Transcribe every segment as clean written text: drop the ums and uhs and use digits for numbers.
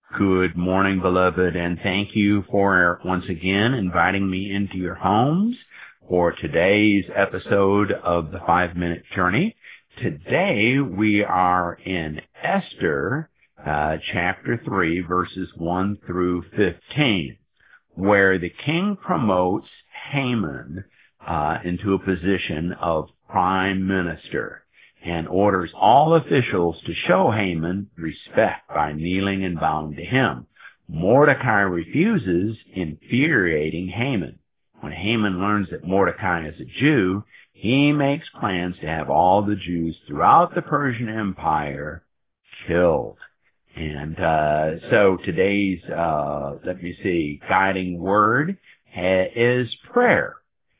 Good morning, beloved, and thank you for once again inviting me into your homes for today's episode of the 5-Minute Journey. Today we are in Esther, chapter 3, verses 1 through 15, where the king promotes Haman into a position of prime minister and orders all officials to show Haman respect by kneeling and bowing to him. Mordecai refuses, infuriating Haman. When Haman learns that Mordecai is a Jew, he makes plans to have all the Jews throughout the Persian Empire killed. And so today's, guiding word is prayer.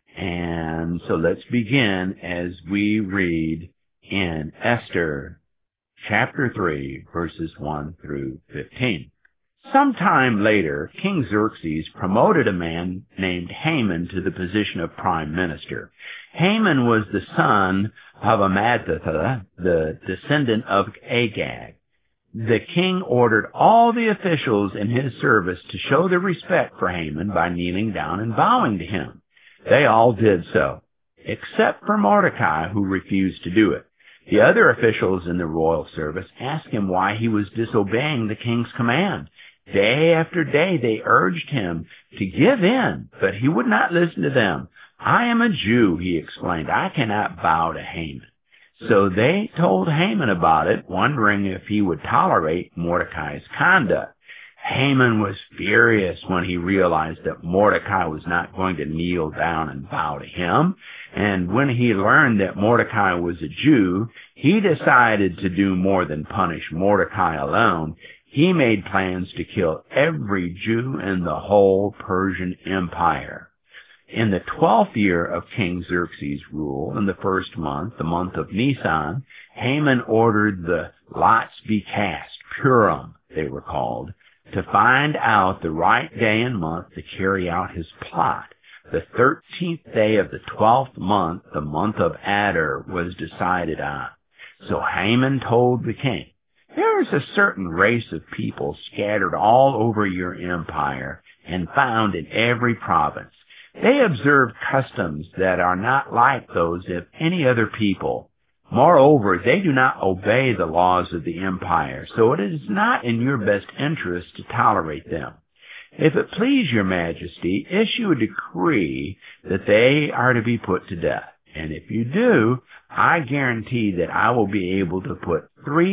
And so let's begin as we read in Esther chapter 3, verses 1 through 15. Sometime later, King Xerxes promoted a man named Haman to the position of prime minister. Haman was the son of Hammedatha, the descendant of Agag. The king ordered all the officials in his service to show their respect for Haman by kneeling down and bowing to him. They all did so, except for Mordecai, who refused to do it. The other officials in the royal service asked him why he was disobeying the king's command. Day after day they urged him to give in, but he would not listen to them. "I am a Jew," he explained. "I cannot bow to Haman." So they told Haman about it, wondering if he would tolerate Mordecai's conduct. Haman was furious when he realized that Mordecai was not going to kneel down and bow to him. And when he learned that Mordecai was a Jew, he decided to do more than punish Mordecai alone. He made plans to kill every Jew in the whole Persian Empire. In the 12th year of King Xerxes' rule, in the first month, the month of Nisan, Haman ordered the lots be cast, Purim they were called, to find out the right day and month to carry out his plot. The 13th day of the 12th month, the month of Adar, was decided on. So Haman told the king, "There is a certain race of people scattered all over your empire and found in every province. They observe customs that are not like those of any other people. Moreover, they do not obey the laws of the empire, so it is not in your best interest to tolerate them. If it please your majesty, issue a decree that they are to be put to death. And if you do, I guarantee that I will be able to put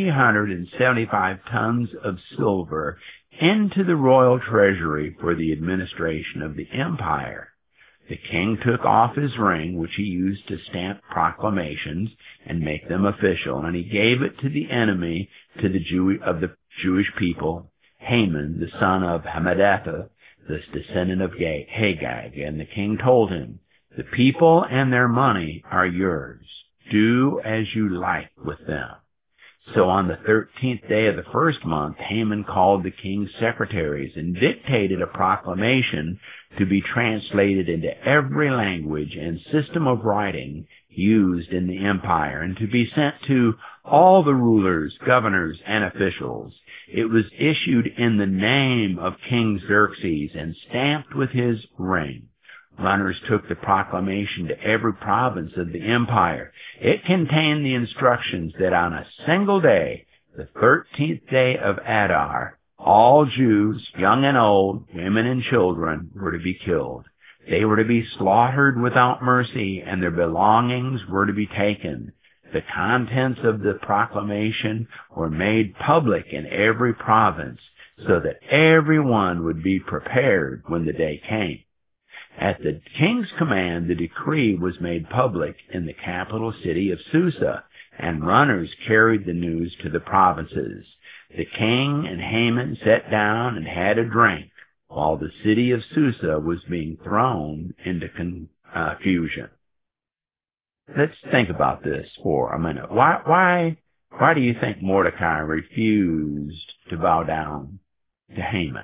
375 tons of silver into the royal treasury for the administration of the empire." The king took off his ring, which he used to stamp proclamations and make them official, and he gave it to the enemy of the Jewish people, Haman, the son of Hammedatha, the descendant of Agag. And the king told him, "The people and their money are yours. Do as you like with them." So on the 13th day of the first month, Haman called the king's secretaries and dictated a proclamation to be translated into every language and system of writing used in the empire, and to be sent to all the rulers, governors, and officials. It was issued in the name of King Xerxes and stamped with his ring. Runners took the proclamation to every province of the empire. It contained the instructions that on a single day, the 13th day of Adar, all Jews, young and old, women and children, were to be killed. They were to be slaughtered without mercy, and their belongings were to be taken. The contents of the proclamation were made public in every province, so that everyone would be prepared when the day came. At the king's command, the decree was made public in the capital city of Susa, and runners carried the news to the provinces. The king and Haman sat down and had a drink, while the city of Susa was being thrown into confusion. Let's think about this for a minute. Why do you think Mordecai refused to bow down to Haman?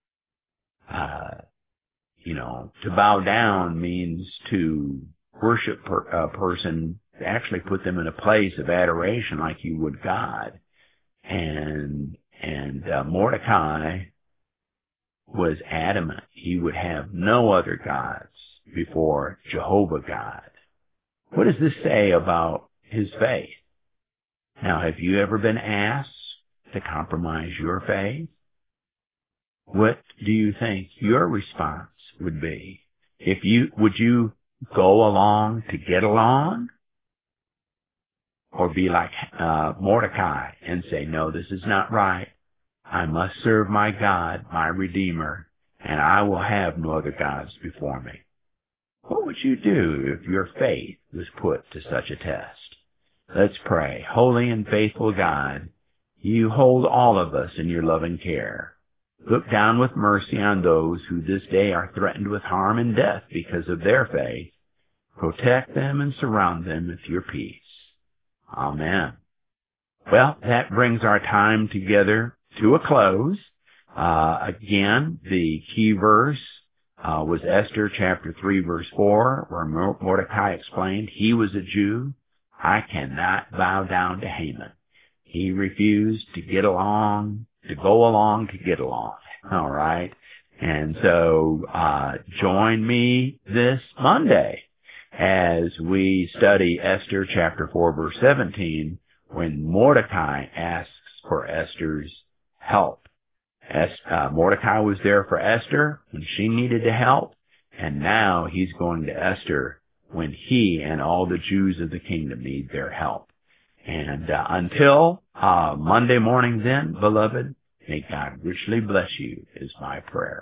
To bow down means to worship a person, actually put them in a place of adoration like you would God. And And Mordecai was adamant he would have no other gods before Jehovah God. What does this say about his faith? Now, have you ever been asked to compromise your faith? What do you think your response would be? Would you go along to get along? Or be like Mordecai and say, no, this is not right. I must serve my God, my Redeemer, and I will have no other gods before me. What would you do if your faith was put to such a test? Let's pray. Holy and faithful God, you hold all of us in your loving care. Look down with mercy on those who this day are threatened with harm and death because of their faith. Protect them and surround them with your peace. Amen. Well, that brings our time together to a close. Again, the key verse was Esther chapter 3, verse 4, where Mordecai explained he was a Jew. I cannot bow down to Haman. He refused to get along, to go along to get along. All right. And so join me this Monday as we study Esther chapter 4, verse 17, when Mordecai asks for Esther's help. Mordecai was there for Esther when she needed the help, and now he's going to Esther when he and all the Jews of the kingdom need their help. And until Monday morning then, beloved, may God richly bless you is my prayer.